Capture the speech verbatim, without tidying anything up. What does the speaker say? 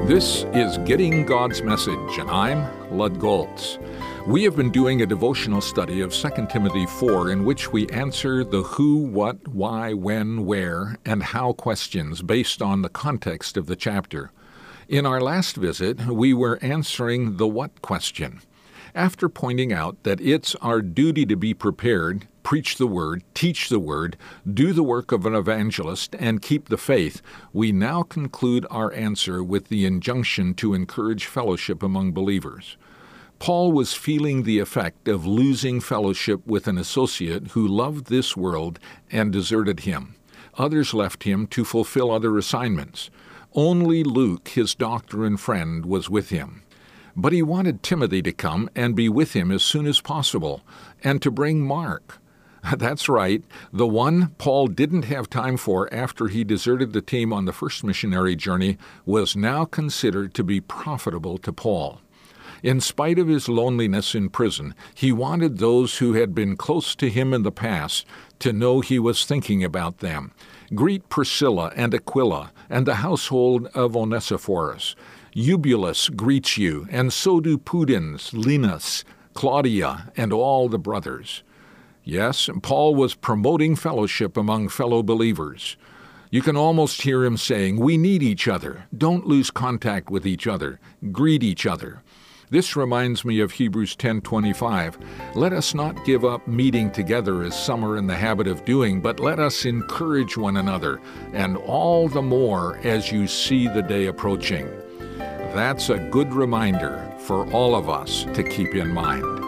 This is Getting God's Message, and I'm Lud Goltz. We have been doing a devotional study of Second Timothy four in which we answer the who, what, why, when, where, and how questions based on the context of the chapter. In our last visit, we were answering the what question. After pointing out that it's our duty to be prepared, preach the word, teach the word, do the work of an evangelist, and keep the faith, we now conclude our answer with the injunction to encourage fellowship among believers. Paul was feeling the effect of losing fellowship with an associate who loved this world and deserted him. Others left him to fulfill other assignments. Only Luke, his doctor and friend, was with him. But he wanted Timothy to come and be with him as soon as possible, and to bring Mark. That's right, the one Paul didn't have time for after he deserted the team on the first missionary journey was now considered to be profitable to Paul. In spite of his loneliness in prison, he wanted those who had been close to him in the past to know he was thinking about them. Greet Priscilla and Aquila and the household of Onesiphorus. Eubulus greets you, and so do Pudens, Linus, Claudia, and all the brothers. Yes, Paul was promoting fellowship among fellow believers. You can almost hear him saying, we need each other. Don't lose contact with each other. Greet each other. This reminds me of Hebrews ten twenty-five. Let us not give up meeting together as some are in the habit of doing, but let us encourage one another, and all the more as you see the day approaching. That's a good reminder for all of us to keep in mind.